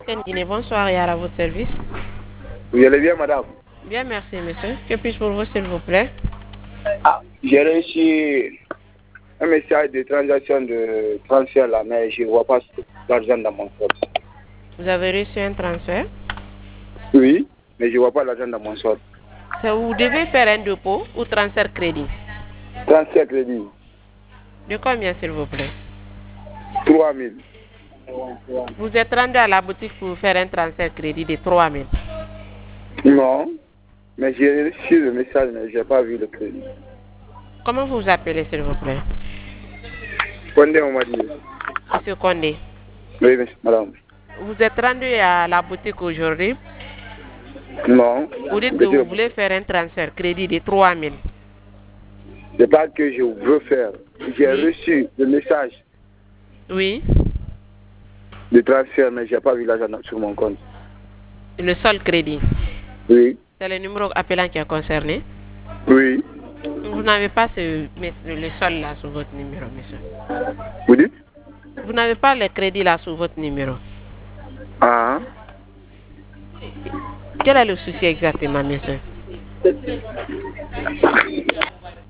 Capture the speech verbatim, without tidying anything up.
Guinée, bonsoir et à votre service. Vous allez bien, madame? Bien, merci, monsieur. Que puis-je pour vous, s'il vous plaît? Ah, j'ai reçu un message de transaction de transfert là, mais je ne vois pas l'argent dans mon solde. Vous avez reçu un transfert? Oui, mais je ne vois pas l'argent dans mon solde. Vous devez faire un dépôt ou transfert crédit? Transfert crédit. De combien, s'il vous plaît? trois mille. Vous êtes rendu à la boutique pour faire un transfert crédit de trois mille. Non, mais j'ai reçu le message, mais je n'ai pas vu le crédit. Comment vous vous appelez, s'il vous plaît? Condé, on m'a dit. Monsieur Condé. Oui, madame. Vous êtes rendu à la boutique aujourd'hui? Non. Vous dites que vous voulez faire un transfert crédit de trois mille. C'est pas que je veux faire. J'ai oui. reçu le message. Oui. De transfert, mais je n'ai pas vu l'argent sur mon compte. Le seul crédit? Oui. C'est le numéro appelant qui est concerné? Oui. Vous n'avez pas ce, le sol là sur votre numéro, monsieur. Vous dites? Vous n'avez pas le crédit là sur votre numéro. Ah. Quel est le souci exactement, monsieur?